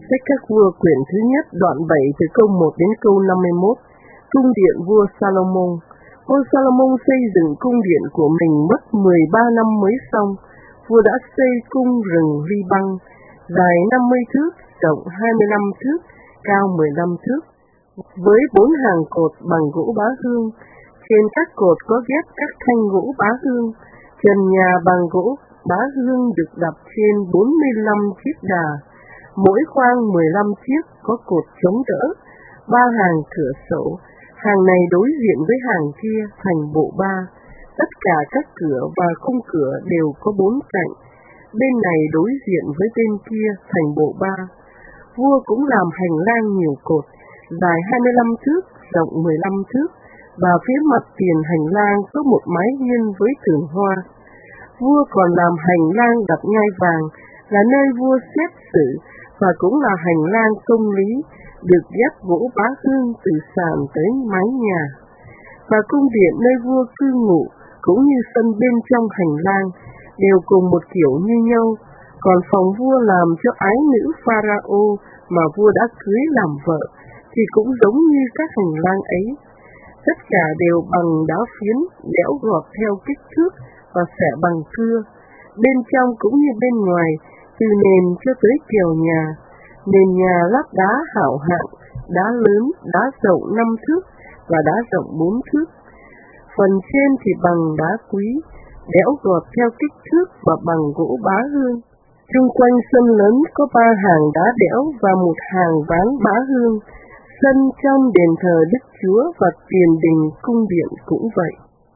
Sách các vua quyển thứ nhất đoạn 7 từ câu 1 đến câu 51. Cung điện vua Salomon. Vua Salomon xây dựng cung điện của mình mất 13 năm mới xong. Vua đã xây cung rừng Ri-băng, dài 50 thước, rộng 25 thước, cao 15 thước, với 4 hàng cột bằng gỗ bá hương. Trên các cột có ghép các thanh gỗ bá hương. Trần nhà bằng gỗ bá hương được đặt trên 45 chiếc đà, mỗi khoang 15 chiếc, có cột chống đỡ. 3 hàng cửa sổ, hàng này đối diện với hàng kia thành bộ 3. Tất cả các cửa và khung cửa đều có 4 cạnh, bên này đối diện với bên kia thành bộ 3. Vua cũng làm hành lang nhiều cột, dài 25 thước, rộng 15 thước, và phía mặt tiền hành lang có một mái hiên với tường hoa. Vua còn làm hành lang đặt ngai vàng, là nơi vua xét xử, và cũng là hành lang công lý, được ghép gỗ bá hương từ sàn tới mái nhà. Và cung điện nơi vua cư ngụ, cũng như sân bên trong hành lang, đều cùng một kiểu như nhau. Còn phòng vua làm cho ái nữ Pharaoh mà vua đã cưới làm vợ, thì cũng giống như các hành lang ấy. Tất cả đều bằng đá phiến, đẽo gọt theo kích thước và xẻ bằng cưa. Bên trong cũng như bên ngoài, từ nền cho tới kiều nhà. Nền nhà lát đá hảo hạng, đá lớn, đá rộng 5 thước và đá rộng 4 thước. Phần trên thì bằng đá quý, đẽo gọt theo kích thước và bằng gỗ bá hương. Chung quanh sân lớn có 3 hàng đá đẽo và 1 hàng ván bá hương. Sân trong đền thờ Đức Chúa và tiền đình cung điện cũng vậy.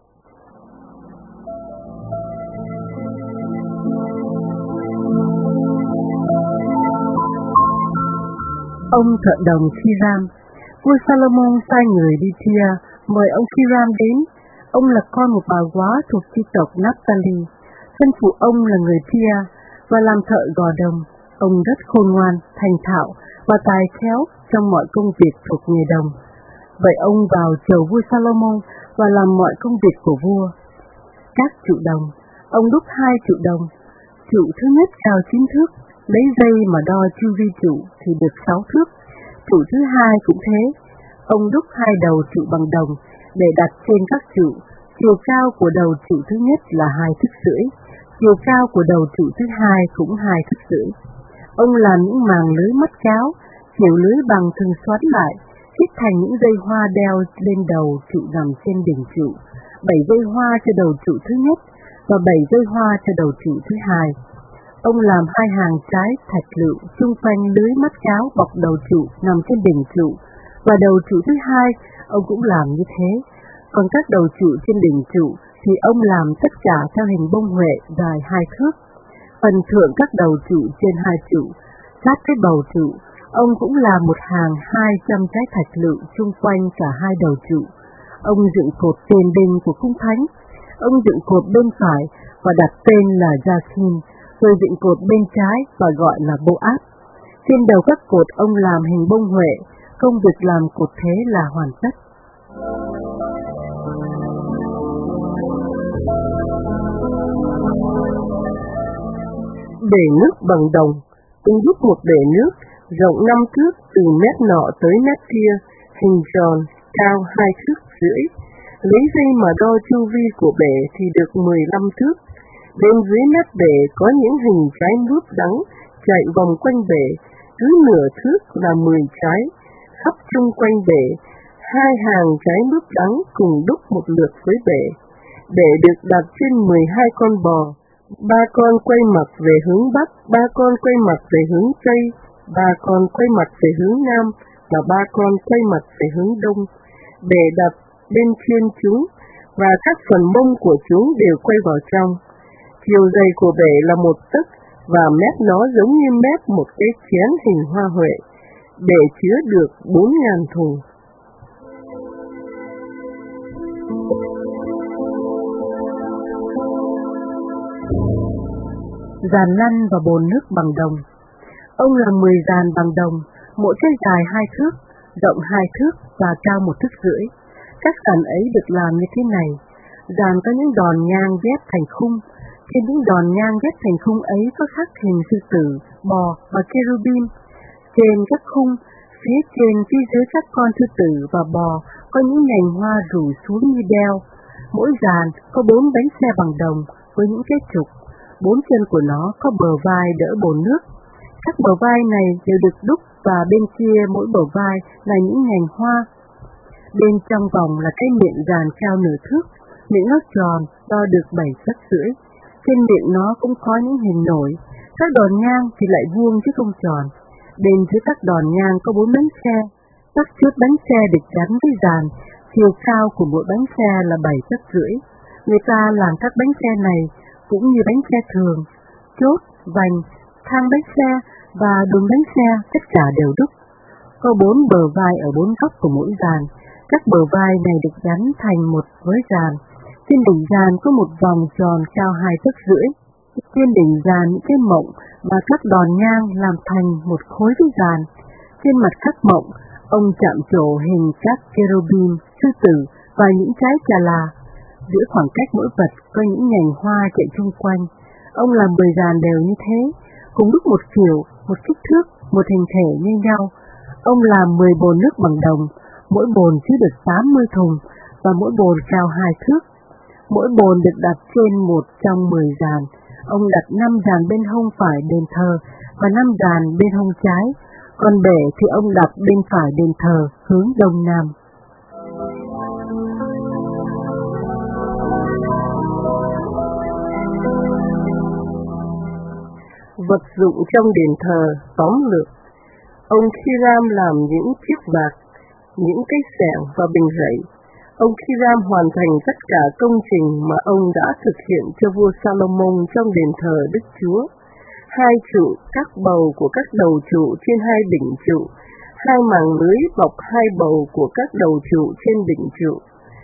Ông thợ đồng Hiram. Vua Salomon sai người đi Tyre mời ông Hiram đến. Ông là con một bà góa thuộc chi tộc Naphtali. Thân phụ ông là người Tyre và làm thợ gò đồng. Ông rất khôn ngoan, thành thạo và tài khéo trong mọi công việc thuộc nghề đồng. Vậy ông vào chầu vua Salomon và làm mọi công việc của vua. Các trụ đồng, ông đúc 2 trụ đồng. Trụ thứ nhất cao 9 thước, lấy dây mà đo chu vi trụ thì được 6 thước. Trụ thứ hai cũng thế. Ông đúc 2 đầu trụ bằng đồng để đặt trên các trụ. Chiều cao của đầu trụ thứ nhất là 2 thước rưỡi, chiều cao của đầu trụ thứ hai cũng 2 thước rưỡi. Ông làm những màng lưới mắt cáo, kiểu lưới bằng thừng xoắn lại, xích thành những dây hoa đeo lên đầu trụ nằm trên đỉnh trụ, 7 dây hoa cho đầu trụ thứ nhất và 7 dây hoa cho đầu trụ thứ hai. Ông làm 2 hàng trái thạch lựu chung quanh lưới mắt cáo bọc đầu trụ nằm trên đỉnh trụ, và đầu trụ thứ hai ông cũng làm như thế. Còn các đầu trụ trên đỉnh trụ thì ông làm tất cả theo hình bông huệ dài 2 thước. Phần thượng các đầu trụ trên 2 trụ, sát cái bầu trụ, ông cũng làm một hàng 200 trái thạch lựu chung quanh cả 2 đầu trụ. Ông dựng cột tiền đình của cung thánh. Ông dựng cột bên phải và đặt tên là Gia-xin, rồi dựng cột bên trái và gọi là Bô-át. Trên đầu các cột ông làm hình bông huệ. Công việc làm cột thế là hoàn tất. Bể nước bằng đồng. Ông đúc một bể nước rộng 5 thước từ mét nọ tới mét kia, hình tròn, cao 2 thước rưỡi. Lấy dây mà đo chu vi của bể thì được 15 thước. Bên dưới mép bể có những hình trái mướp đắng chạy vòng quanh bể, cứ nửa thước là 10 trái. Khắp chung quanh bể, 2 hàng trái mướp đắng cùng đúc một lượt với bể. Bể được đặt trên 12 con bò, 3 con quay mặt về hướng Bắc, 3 con quay mặt về hướng Tây, 3 con quay mặt về hướng Nam, và 3 con quay mặt về hướng Đông. Bể đặt bên trên chúng, và các phần mông của chúng đều quay vào trong. Chiều dày của bể là 1 tấc, và mép nó giống như mép một cái chén hình hoa huệ. Bể chứa được 4.000 thùng. Giàn lăn và bồn nước bằng đồng. Ông làm 10 giàn bằng đồng, mỗi cái dài 2 thước, rộng 2 thước và cao 1 thước rưỡi. Các giàn ấy được làm như thế này. Giàn có những đòn nhang ghép thành khung. Trên những đòn nhang ghép thành khung ấy có khắc hình sư tử, bò và cherubim. Trên các khung, phía trên phía dưới các con sư tử và bò có những nhành hoa rủ xuống như đeo. Mỗi dàn có 4 bánh xe bằng đồng với những cái trục. 4 chân của nó có bờ vai đỡ bồn nước. Các bờ vai này đều được đúc và bên kia mỗi bờ vai là những nhành hoa. Bên trong vòng là cái miệng dàn cao nửa thước, miệng nó tròn, to được 7 tấc rưỡi. Trên miệng nó cũng có những hình nổi. Các đòn ngang thì lại vuông chứ không tròn. Bên dưới các đòn ngang có 4 bánh xe. Các chốt bánh xe được gắn với dàn, chiều cao của mỗi bánh xe là 7 tấc rưỡi. Người ta làm các bánh xe này cũng như bánh xe thường, chốt, vành, thang bánh xe và đùm bánh xe tất cả đều đúc. Có 4 bờ vai ở 4 góc của mỗi dàn. Các bờ vai này được gắn thành một với dàn. Trên đỉnh dàn có một vòng tròn cao 2 tấc rưỡi. Trên đỉnh dàn những cái mộng và các đòn ngang làm thành một khối với dàn. Trên mặt các mộng, ông chạm trổ hình các cherubim, sư tử và những trái trà là. Giữa khoảng cách mỗi vật có những nhành hoa chạy chung quanh. Ông làm 10 dàn đều như thế, cùng đúc một kiểu, một kích thước, một hình thể như nhau. Ông làm 10 bồn nước bằng đồng, mỗi bồn chứa được 80 thùng và mỗi bồn cao 2 thước. Mỗi bồn được đặt trên một trong 10 dàn. Ông đặt 5 dàn bên hông phải đền thờ và 5 dàn bên hông trái, còn bể thì ông đặt bên phải đền thờ hướng đông nam. Vật dụng trong đền thờ tóm lược. Ông Hiram làm những chiếc vạc, những cái xẻng và bình rẫy. Ông Hiram hoàn thành tất cả công trình mà ông đã thực hiện cho vua Salomon trong đền thờ Đức Chúa. 2 trụ các bầu của các đầu trụ trên 2 đỉnh trụ, 2 màng lưới bọc 2 bầu của các đầu trụ trên đỉnh trụ,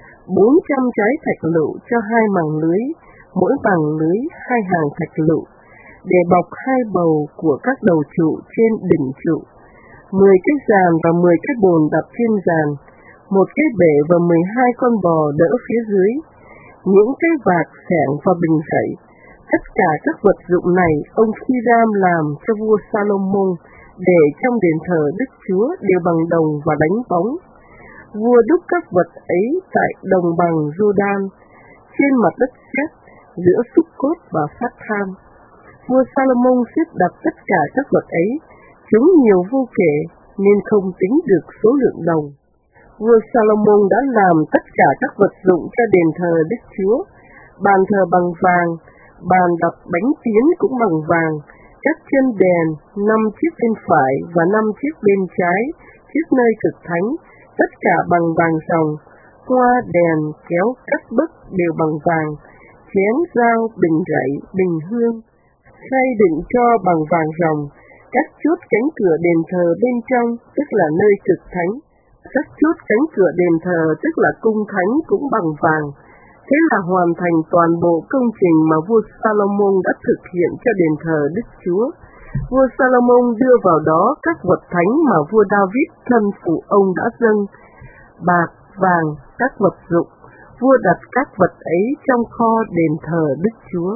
400 trái thạch lựu cho 2 màng lưới, mỗi màng lưới 2 hàng thạch lựu, để bọc 2 bầu của các đầu trụ trên đỉnh trụ, 10 cái giàn và 10 cái bồn đặt trên giàn, 1 cái bể và 12 con bò đỡ phía dưới, những cái vạc xẻng và bình rẫy. Tất cả các vật dụng này ông Hiram làm cho vua Salomon để trong đền thờ Đức Chúa đều bằng đồng và đánh bóng. Vua đúc các vật ấy tại đồng bằng Jordan, trên mặt đất sét, giữa Sukkot và Phát Tham. Vua Salomon xếp đặt tất cả các vật ấy, chúng nhiều vô kể nên không tính được số lượng đồng. Vua Salomon đã làm tất cả các vật dụng cho đền thờ Đức Chúa, bàn thờ bằng vàng, bàn đặt bánh tiến cũng bằng vàng, các chân đèn, 5 chiếc bên phải và 5 chiếc bên trái, chiếc nơi cực thánh, tất cả bằng vàng ròng, hoa đèn, kéo cắt bức đều bằng vàng, chén dao, bình rẫy, bình hương, khay đựng tro bằng vàng ròng, các chốt cánh cửa đền thờ bên trong, tức là nơi cực thánh, các chốt cánh cửa đền thờ, tức là cung thánh cũng bằng vàng. Thế là hoàn thành toàn bộ công trình mà vua Salomon đã thực hiện cho đền thờ Đức Chúa. Vua Salomon đưa vào đó các vật thánh mà vua David thân phụ ông đã dâng, bạc, vàng, các vật dụng. Vua đặt các vật ấy trong kho đền thờ Đức Chúa.